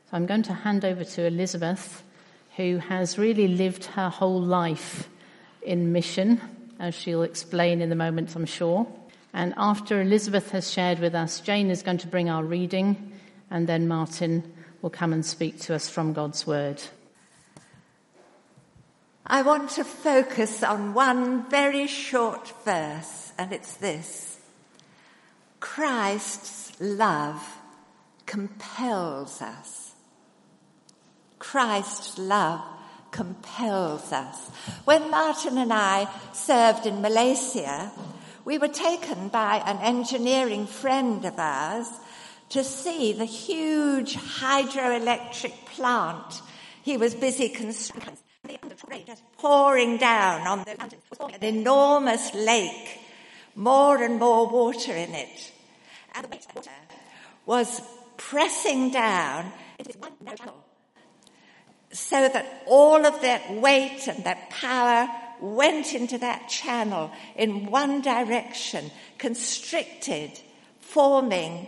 So I'm going to hand over to Elizabeth, who has really lived her whole life in mission, as she'll explain in a moment, I'm sure. And after Elizabeth has shared with us, Jane is going to bring our reading, and then Martin will come and speak to us from God's Word. I want to focus on one very short verse, and it's this. Christ's love compels us. Christ's love compels us. When Martin and I served in Malaysia, we were taken by an engineering friend of ours to see the huge hydroelectric plant he was busy constructing. Just pouring down on the mountains, an enormous lake, more and more water in it. And the water was pressing down into this one narrow channel, so that all of that weight and that power went into that channel in one direction, constricted, forming,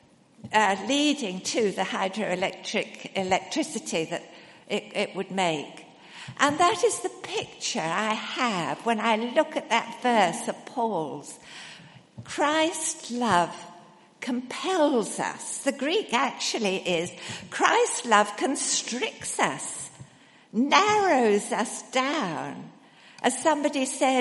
leading to the hydroelectric electricity that it would make. And that is the picture I have when I look at that verse of Paul's. Christ's love compels us. The Greek actually is, Christ's love constricts us, narrows us down. As somebody said,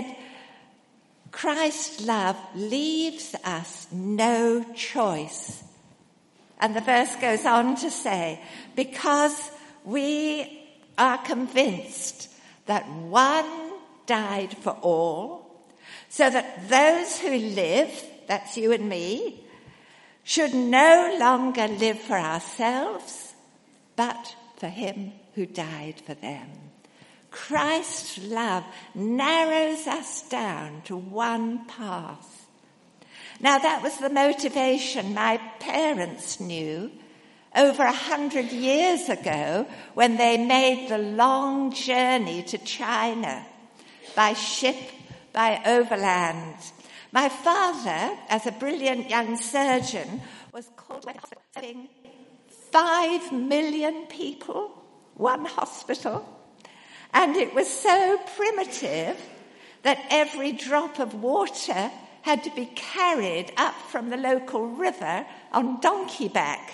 Christ's love leaves us no choice. And the verse goes on to say, because we are convinced that one died for all, so that those who live, that's you and me, should no longer live for ourselves, but for him who died for them. Christ's love narrows us down to one path. Now that was the motivation my parents knew over 100 years ago when they made the long journey to China by ship, by overland. My father, as a brilliant young surgeon, was called to a hospital serving 5 million people, one hospital. And it was so primitive that every drop of water had to be carried up from the local river on donkey back.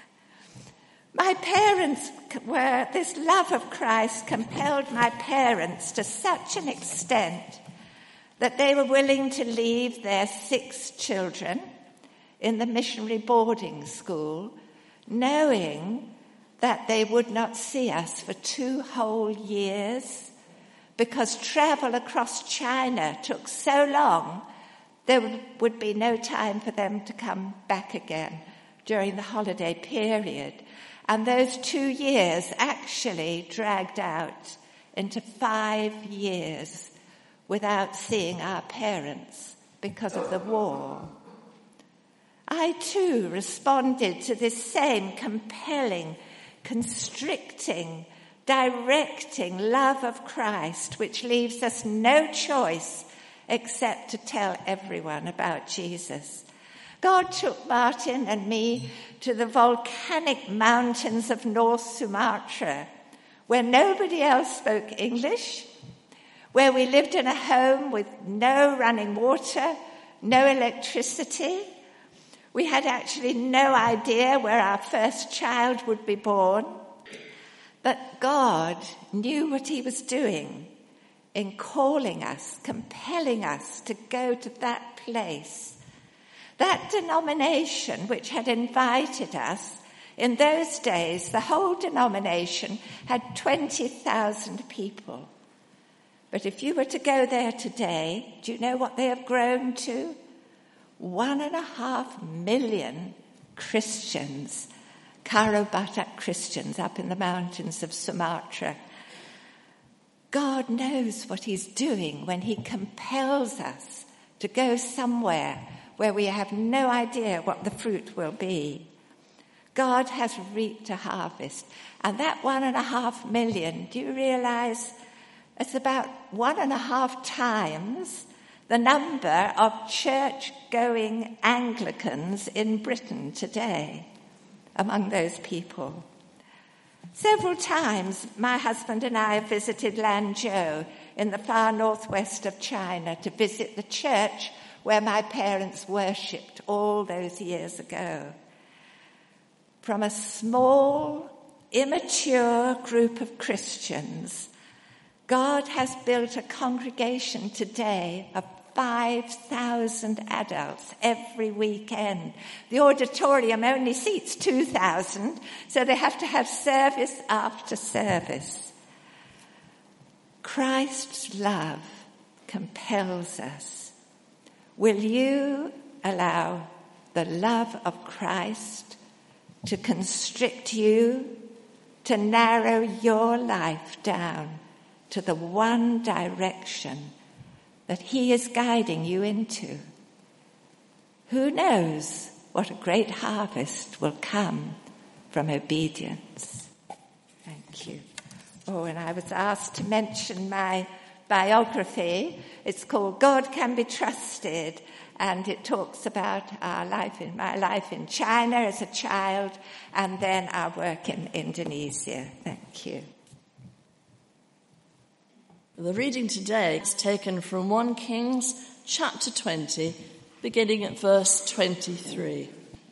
My parents this love of Christ compelled my parents to such an extent that they were willing to leave their 6 children in the missionary boarding school, knowing that they would not see us for 2 whole years, because travel across China took so long, there would be no time for them to come back again during the holiday period. And those 2 years actually dragged out into 5 years without seeing our parents because of the war. I too responded to this same compelling, constricting, directing love of Christ, which leaves us no choice except to tell everyone about Jesus. God took Martin and me to the volcanic mountains of North Sumatra, where nobody else spoke English, where we lived in a home with no running water, no electricity. We had actually no idea where our first child would be born. But God knew what he was doing in calling us, compelling us to go to that place. That denomination which had invited us, in those days, the whole denomination had 20,000 people. But if you were to go there today, do you know what they have grown to? 1.5 million Christians, Karo Batak Christians up in the mountains of Sumatra. God knows what he's doing when he compels us to go somewhere where we have no idea what the fruit will be. God has reaped a harvest. And that 1.5 million, do you realize it's about 1.5 times the number of church-going Anglicans in Britain today among those people? Several times, my husband and I have visited Lanzhou in the far northwest of China to visit the church where my parents worshipped all those years ago. From a small, immature group of Christians, God has built a congregation today of 5,000 adults every weekend. The auditorium only seats 2,000, so they have to have service after service. Christ's love compels us. Will you allow the love of Christ to constrict you, to narrow your life down to the one direction that he is guiding you into? Who knows what a great harvest will come from obedience? Thank you. Oh, and I was asked to mention my biography. It's called God Can Be Trusted, and it talks about my life in China as a child, and then our work in Indonesia. Thank you. The reading today is taken from 1 Kings chapter 20, beginning at verse 23.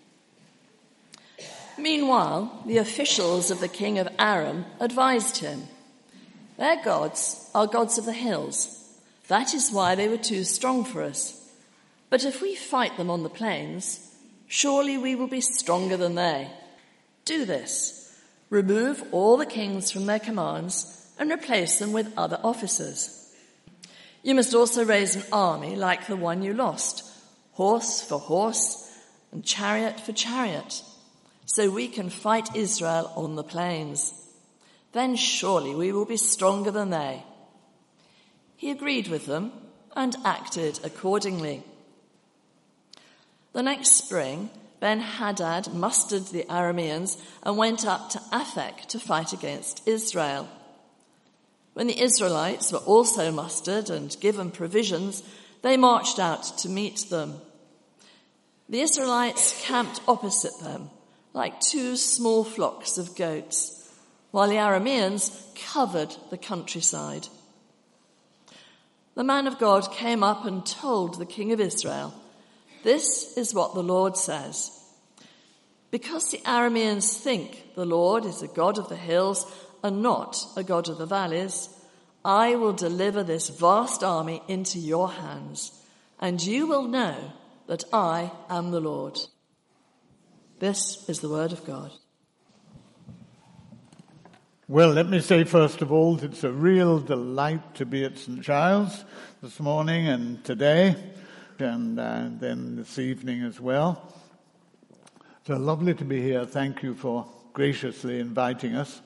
Meanwhile, the officials of the king of Aram advised him, "Their gods are gods of the hills. That is why they were too strong for us. But if we fight them on the plains, surely we will be stronger than they. Do this: remove all the kings from their commands and replace them with other officers. You must also raise an army like the one you lost, horse for horse and chariot for chariot, so we can fight Israel on the plains. Then surely we will be stronger than they." He agreed with them and acted accordingly. The next spring, Ben-Hadad mustered the Arameans and went up to Aphek to fight against Israel. When the Israelites were also mustered and given provisions, they marched out to meet them. The Israelites camped opposite them, like 2 small flocks of goats, while the Arameans covered the countryside. The man of God came up and told the king of Israel, "This is what the Lord says. Because the Arameans think the Lord is a God of the hills and not a God of the valleys, I will deliver this vast army into your hands, and you will know that I am the Lord." This is the word of God. Well, let me say first of all, it's a real delight to be at St. Giles this morning and today, and then this evening as well. So lovely to be here. Thank you for graciously inviting us.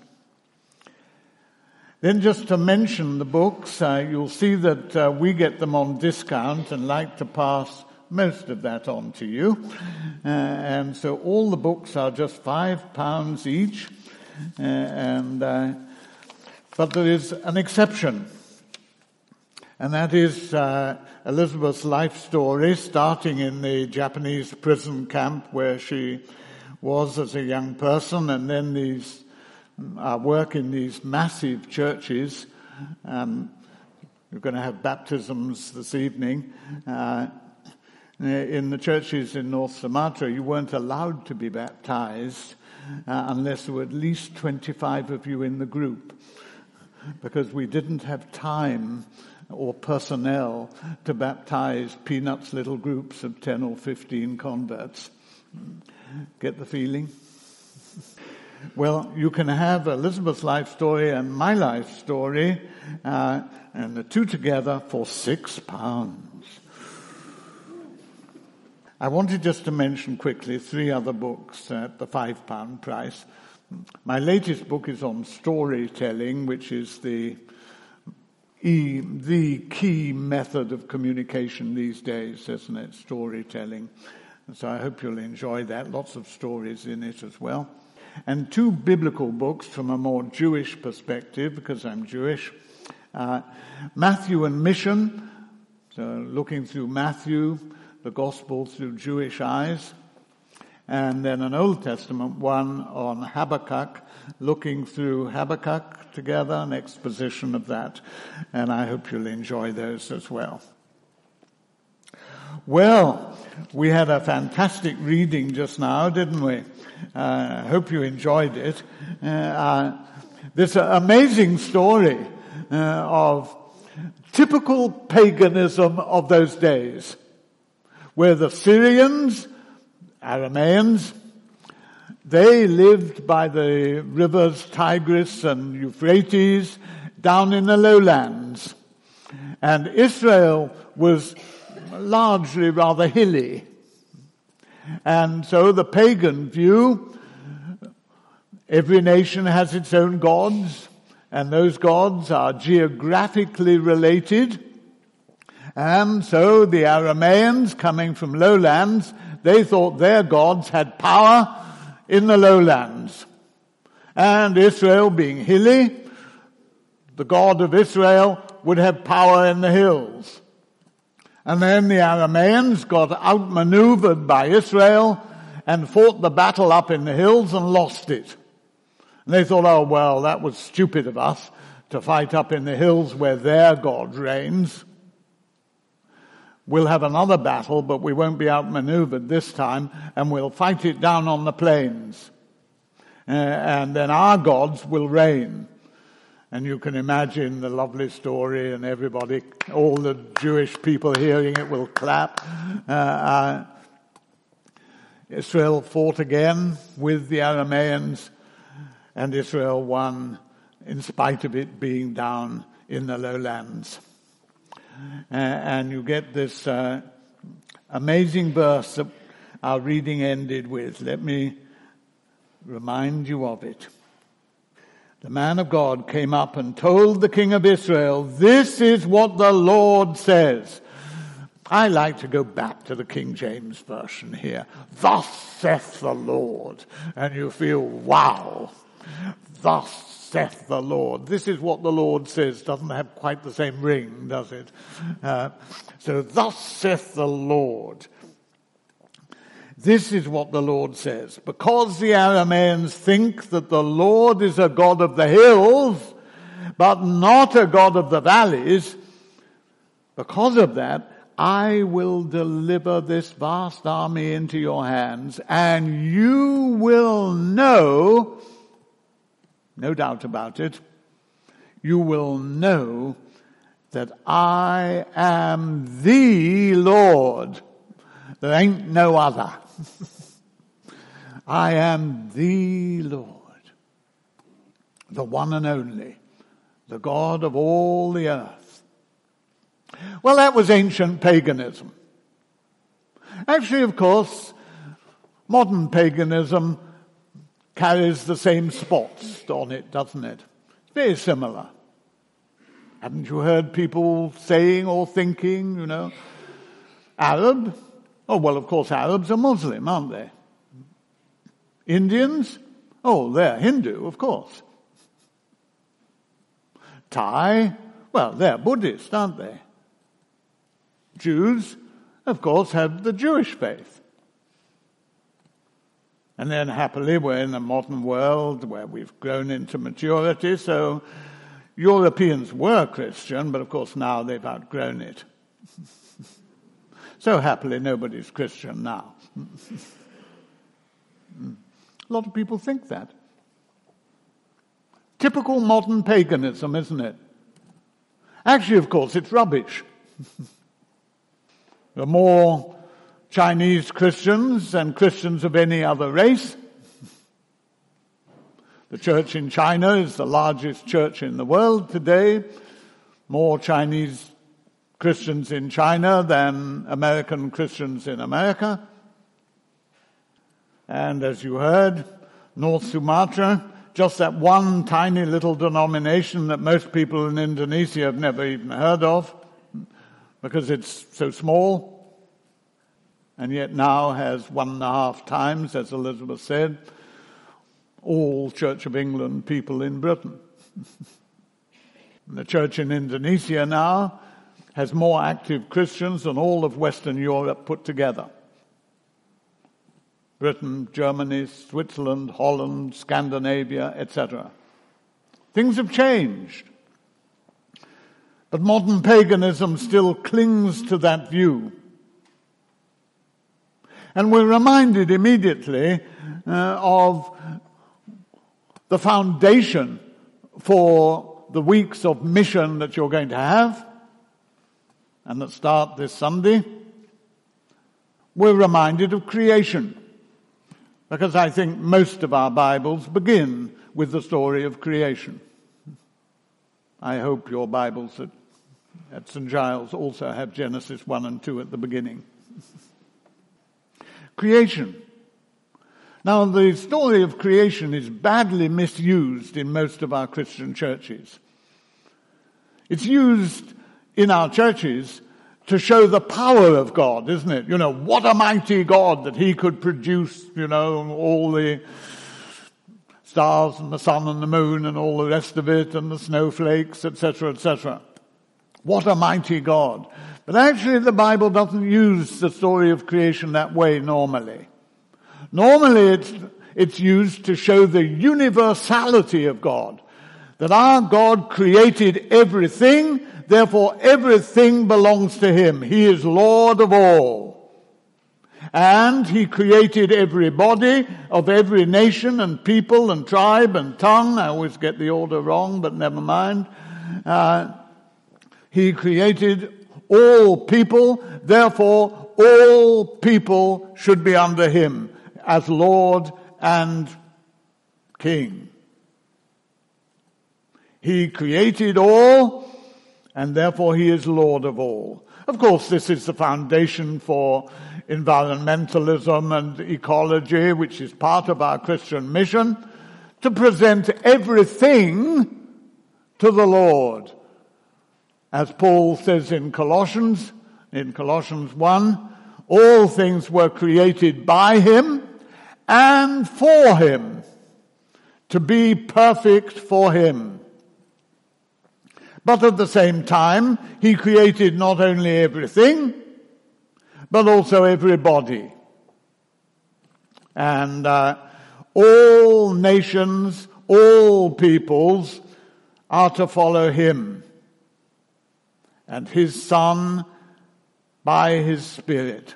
Then just to mention the books, you'll see that we get them on discount and like to pass most of that on to you. And so all the books are just £5 each. But there is an exception, and that is Elizabeth's life story, starting in the Japanese prison camp where she was as a young person, and then these work in these massive churches. We're going to have baptisms this evening. In the churches in North Sumatra, you weren't allowed to be baptized unless there were at least 25 of you in the group, because we didn't have time or personnel to baptize Peanuts little groups of 10 or 15 converts. Get the feeling? Well, you can have Elizabeth's life story and my life story, and the two together for £6. I wanted just to mention quickly 3 other books at the £5 price. My latest book is on storytelling, which is the key method of communication these days, isn't it? Storytelling. So I hope you'll enjoy that. Lots of stories in it as well. And 2 biblical books from a more Jewish perspective, because I'm Jewish. Matthew and Mission, so looking through Matthew, the Gospel through Jewish eyes. and then an Old Testament one on Habakkuk, looking through Habakkuk together, an exposition of that. And I hope you'll enjoy those as well. Well, we had a fantastic reading just now, didn't we? I hope you enjoyed it. This amazing story of typical paganism of those days, where the Syrians, Arameans, they lived by the rivers Tigris and Euphrates down in the lowlands. And Israel was largely rather hilly. And so the pagan view, every nation has its own gods, and those gods are geographically related. And so the Arameans, coming from lowlands, they thought their gods had power in the lowlands. And Israel, being hilly, the God of Israel would have power in the hills. And then the Arameans got outmaneuvered by Israel and fought the battle up in the hills and lost it. And they thought, oh, well, that was stupid of us to fight up in the hills where their God reigns. We'll have another battle, but we won't be outmaneuvered this time, and we'll fight it down on the plains. And then our gods will reign. And you can imagine the lovely story, and everybody, all the Jewish people hearing it will clap. Israel fought again with the Arameans, and Israel won in spite of it being down in the lowlands. And you get this amazing verse that our reading ended with. Let me remind you of it. The man of God came up and told the king of Israel, "This is what the Lord says." I like to go back to the King James Version here. "Thus saith the Lord." And you feel, wow. Thus saith the Lord. This is what the Lord says. Doesn't have quite the same ring, does it? So thus saith the Lord. This is what the Lord says. Because the Arameans think that the Lord is a God of the hills, but not a God of the valleys, because of that, I will deliver this vast army into your hands, and you will know, no doubt about it, you will know that I am the Lord. There ain't no other. I am the Lord, the one and only, the God of all the earth. Well, that was ancient paganism. Actually, of course, modern paganism carries the same spots on it, doesn't it? It's very similar. Haven't you heard people saying or thinking, Arab? Oh, well, of course, Arabs are Muslim, aren't they? Indians? Oh, they're Hindu, of course. Thai? Well, they're Buddhist, aren't they? Jews, of course, have the Jewish faith. And then happily we're in a modern world where we've grown into maturity, so Europeans were Christian, but of course now they've outgrown it. So happily nobody's Christian now. A lot of people think that. Typical modern paganism, isn't it? Actually, of course, it's rubbish. There are more Chinese Christians than Christians of any other race. The church in China is the largest church in the world today. More Chinese Christians in China than American Christians in America. And as you heard, North Sumatra, just that one tiny little denomination that most people in Indonesia have never even heard of because it's so small, and yet now has 1.5 times, as Elizabeth said, all Church of England people in Britain. The church in Indonesia now has more active Christians than all of Western Europe put together. Britain, Germany, Switzerland, Holland, Scandinavia, etc. Things have changed. But modern paganism still clings to that view. And we're reminded immediately of the foundation for the weeks of mission that you're going to have and that start this Sunday. We're reminded of creation, because I think most of our Bibles begin with the story of creation. I hope your Bibles at St. Giles also have Genesis 1 and 2 at the beginning. Creation. Now, the story of creation is badly misused in most of our Christian churches. It's used in our churches to show the power of God, isn't it? What a mighty God that he could produce, all the stars and the sun and the moon and all the rest of it and the snowflakes, etc., etc. What a mighty God. But actually the Bible doesn't use the story of creation that way normally. Normally it's used to show the universality of God. That our God created everything, therefore everything belongs to him. He is Lord of all. And he created everybody of every nation and people and tribe and tongue. I always get the order wrong, but never mind. He created all people, therefore all people should be under him as Lord and King. He created all, and therefore he is Lord of all. Of course, this is the foundation for environmentalism and ecology, which is part of our Christian mission, to present everything to the Lord. As Paul says in Colossians 1, all things were created by him and for him, to be perfect for him. But at the same time, he created not only everything, but also everybody. And all nations, all peoples are to follow him and his Son by his Spirit.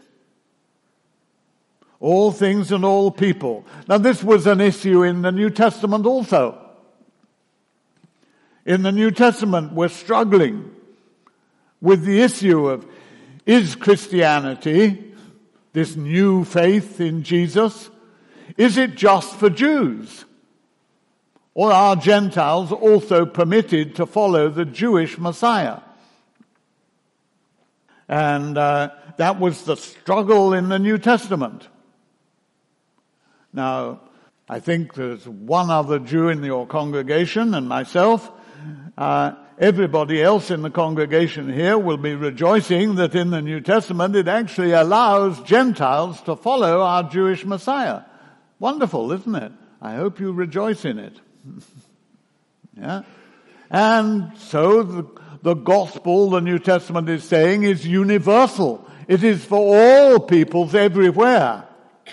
All things and all people. Now this was an issue in the New Testament also. In the New Testament we're struggling with the issue of, is Christianity, this new faith in Jesus, is it just for Jews? Or are Gentiles also permitted to follow the Jewish Messiah? And that was the struggle in the New Testament. Now, I think there's one other Jew in your congregation and myself. Everybody else in the congregation here will be rejoicing that in the New Testament it actually allows Gentiles to follow our Jewish Messiah. Wonderful, isn't it? I hope you rejoice in it. Yeah. And so the gospel, the New Testament is saying, is universal. It is for all peoples everywhere.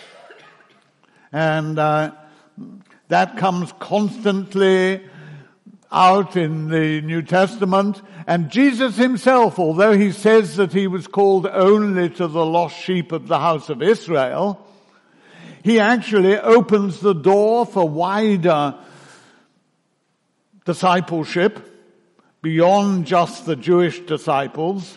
And that comes constantly out in the New Testament. And Jesus himself, although he says that he was called only to the lost sheep of the house of Israel, he actually opens the door for wider discipleship beyond just the Jewish disciples.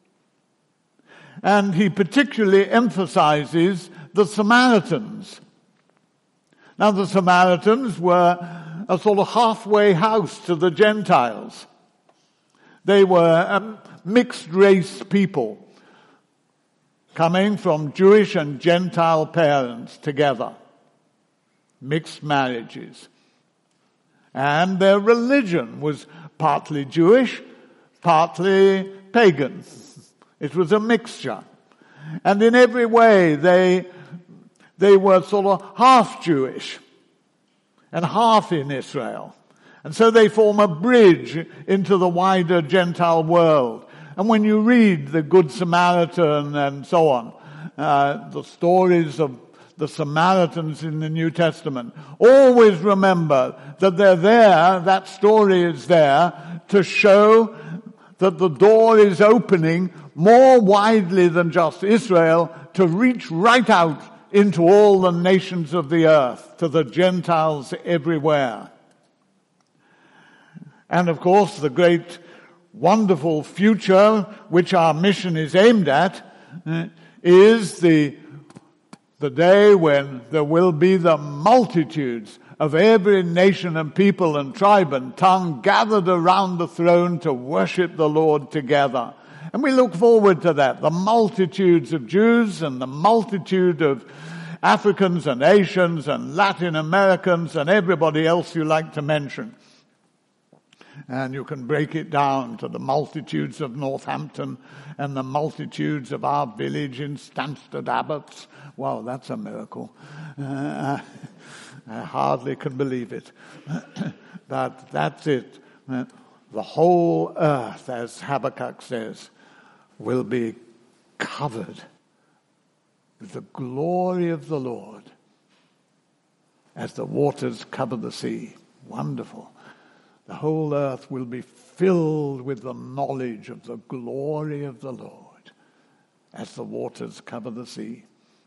And he particularly emphasizes the Samaritans. Now the Samaritans were a sort of halfway house to the Gentiles. They were mixed race people coming from Jewish and Gentile parents together. Mixed marriages. And their religion was partly Jewish, partly pagan. It was a mixture. And in every way they were sort of half Jewish and half in Israel. And so they form a bridge into the wider Gentile world. And when you read the Good Samaritan and so on, the stories of the Samaritans in the New Testament. Always remember that they're there, that story is there, to show that the door is opening more widely than just Israel to reach right out into all the nations of the earth, to the Gentiles everywhere. And of course, the great, wonderful future which our mission is aimed at is the day when there will be the multitudes of every nation and people and tribe and tongue gathered around the throne to worship the Lord together. And we look forward to that. The multitudes of Jews and the multitude of Africans and Asians and Latin Americans and everybody else you like to mention. And you can break it down to the multitudes of Northampton and the multitudes of our village in Stansted Abbots. Wow, that's a miracle. I hardly can believe it. But that's it. The whole earth, as Habakkuk says, will be covered with the glory of the Lord as the waters cover the sea. Wonderful. The whole earth will be filled with the knowledge of the glory of the Lord as the waters cover the sea.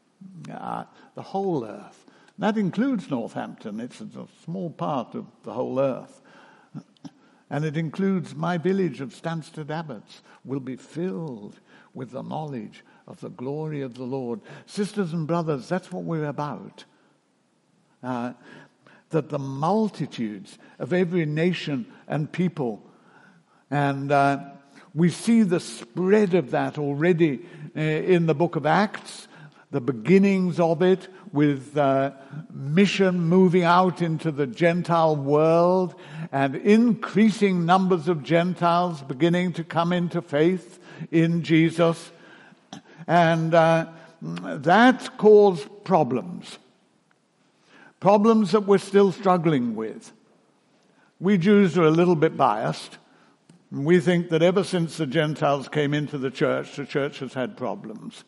The whole earth. That includes Northampton. It's a small part of the whole earth. And it includes my village of Stansted Abbots will be filled with the knowledge of the glory of the Lord. Sisters and brothers, that's what we're about. That the multitudes of every nation and people, and we see the spread of that already in the book of Acts, the beginnings of it with mission moving out into the Gentile world and increasing numbers of Gentiles beginning to come into faith in Jesus. And that caused problems. Problems that we're still struggling with. We Jews are a little bit biased. We think that ever since the Gentiles came into the church has had problems.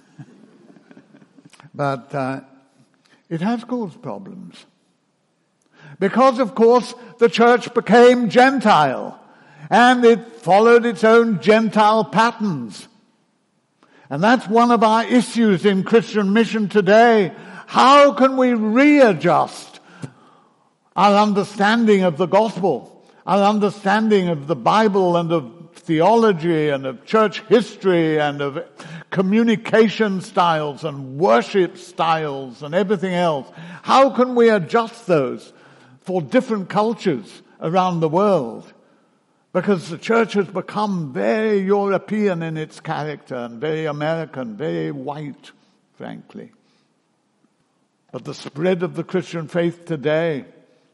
But it has caused problems. Because, of course, the church became Gentile. And it followed its own Gentile patterns. And that's one of our issues in Christian mission today. How can we readjust our understanding of the gospel, our understanding of the Bible and of theology and of church history and of communication styles and worship styles and everything else? How can we adjust those for different cultures around the world? Because the church has become very European in its character and very American, very white, frankly. But the spread of the Christian faith today,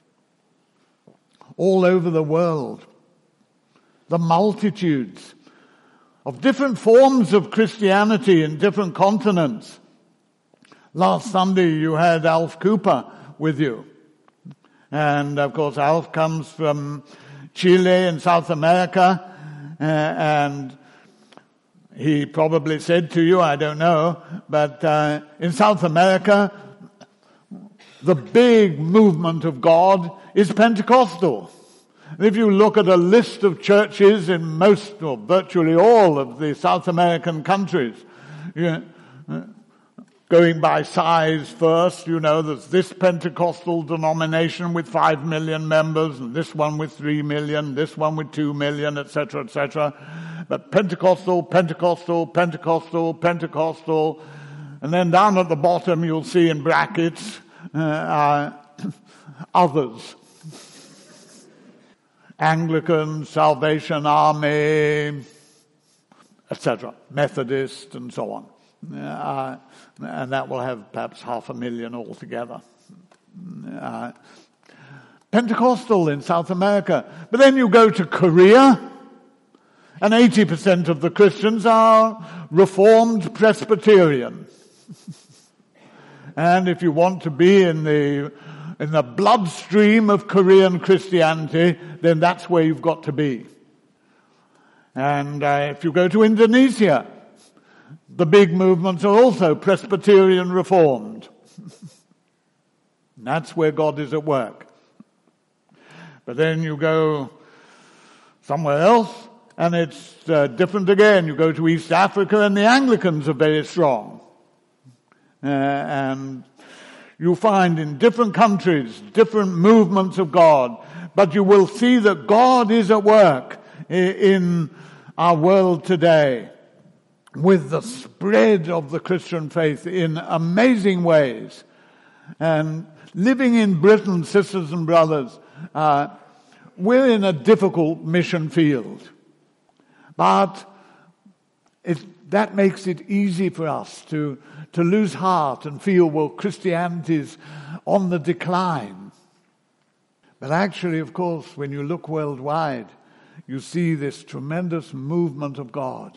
all over the world, the multitudes of different forms of Christianity in different continents. Last Sunday you had Alf Cooper with you. And of course Alf comes from Chile in South America, and he probably said to you, I don't know, but in South America, the big movement of God is Pentecostal. If you look at a list of churches in most or virtually all of the South American countries, going by size first, there's this Pentecostal denomination with 5 million members, and this one with 3 million, this one with 2 million, etc., etc. But Pentecostal, and then down at the bottom you'll see in brackets, others. Anglican, Salvation Army, etc., Methodist, and so on. And that will have perhaps 500,000 altogether. Pentecostal in South America. But then you go to Korea, and 80% of the Christians are Reformed Presbyterian. And if you want to be in the bloodstream of Korean Christianity, then that's where you've got to be. And if you go to Indonesia, the big movements are also Presbyterian Reformed. That's where God is at work. But then you go somewhere else, and it's different again. You go to East Africa, and the Anglicans are very strong. And you find in different countries, different movements of God. But you will see that God is at work in our world today with the spread of the Christian faith in amazing ways. And living in Britain, sisters and brothers, we're in a difficult mission field. But that makes it easy for us to lose heart and feel, well, Christianity's on the decline. But actually, of course, when you look worldwide, you see this tremendous movement of God.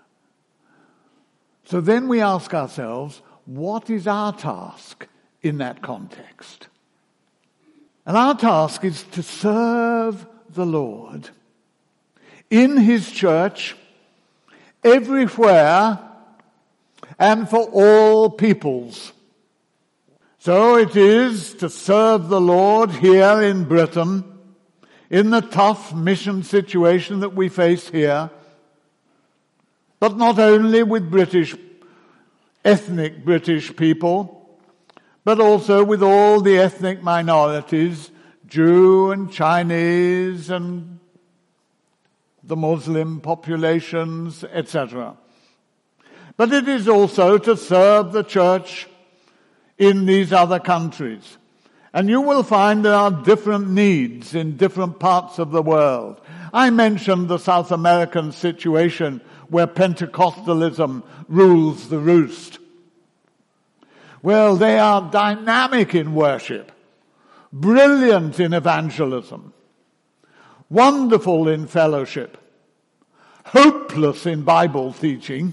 So then we ask ourselves, what is our task in that context? And our task is to serve the Lord in His church, everywhere, and for all peoples. So it is to serve the Lord here in Britain, in the tough mission situation that we face here, but not only with ethnic British people, but also with all the ethnic minorities, Jew and Chinese and the Muslim populations, etc. But it is also to serve the church in these other countries. And you will find there are different needs in different parts of the world. I mentioned the South American situation where Pentecostalism rules the roost. Well, they are dynamic in worship, brilliant in evangelism, wonderful in fellowship, hopeless in Bible teaching,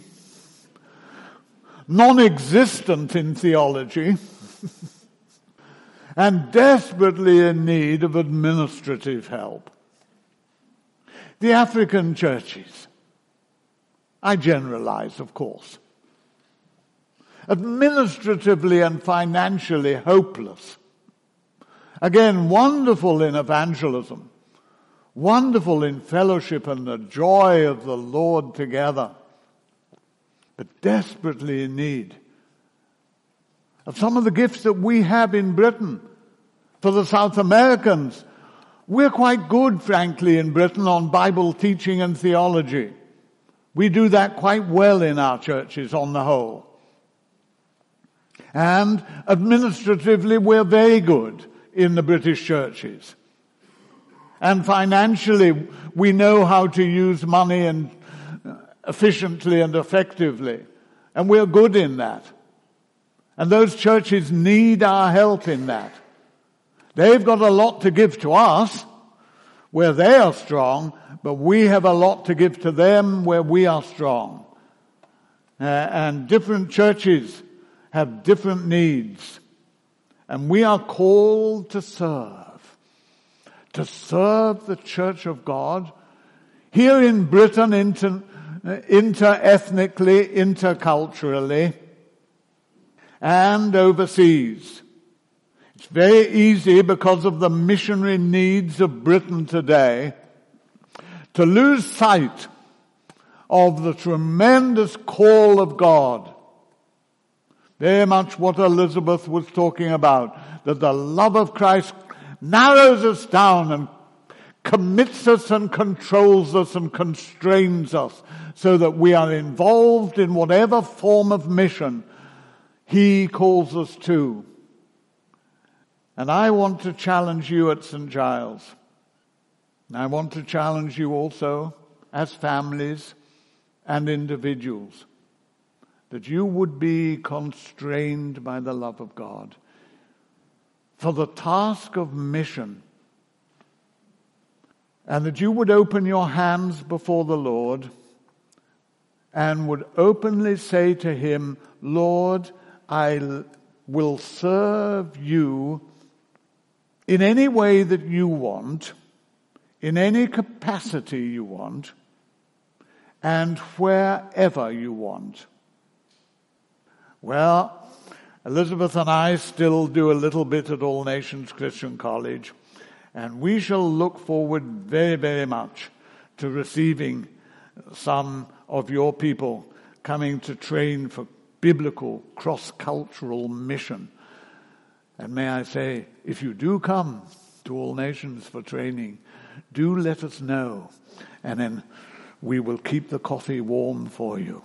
non-existent in theology, and desperately in need of administrative help. The African churches, I generalize, of course, administratively and financially hopeless. Again, wonderful in evangelism, wonderful in fellowship and the joy of the Lord together, but desperately in need of some of the gifts that we have in Britain. For the South Americans, we're quite good, frankly, in Britain on Bible teaching and theology. We do that quite well in our churches on the whole. And administratively, we're very good in the British churches. And financially, we know how to use money and efficiently and effectively. And we're good in that. And those churches need our help in that. They've got a lot to give to us where they are strong, but we have a lot to give to them where we are strong. And different churches have different needs. And we are called to serve the church of God here in Britain, inter-ethnically, interculturally, and overseas. It's very easy, because of the missionary needs of Britain today, to lose sight of the tremendous call of God. Very much what Elizabeth was talking about, that the love of Christ narrows us down and commits us and controls us and constrains us so that we are involved in whatever form of mission He calls us to. And I want to challenge you at St. Giles. And I want to challenge you also as families and individuals, that you would be constrained by the love of God for the task of mission, and that you would open your hands before the Lord and would openly say to Him, Lord, I will serve you in any way that you want, in any capacity you want, and wherever you want. Well, Elizabeth and I still do a little bit at All Nations Christian College, and we shall look forward very, very much to receiving some of your people coming to train for biblical cross-cultural mission. And may I say, if you do come to All Nations for training, do let us know, and then we will keep the coffee warm for you.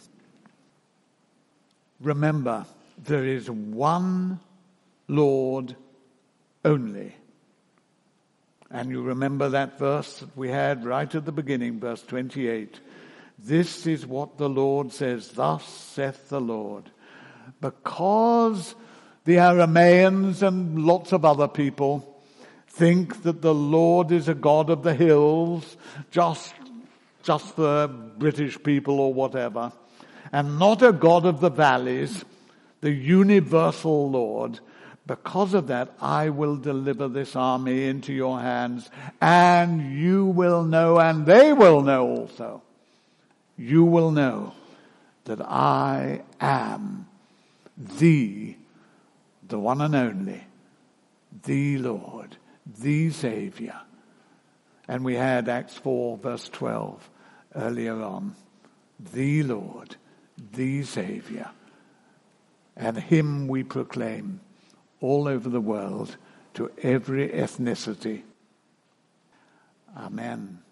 Remember, there is one Lord only. And you remember that verse that we had right at the beginning, verse 28. This is what the Lord says, thus saith the Lord. Because the Arameans and lots of other people think that the Lord is a God of the hills, just for British people or whatever, and not a God of the valleys, the universal Lord. Because of that, I will deliver this army into your hands, and you will know, and they will know also. You will know that I am the one and only, the Lord, the Savior. And we had Acts 4 verse 12 earlier on. The Lord, the Savior. And him we proclaim all over the world to every ethnicity. Amen.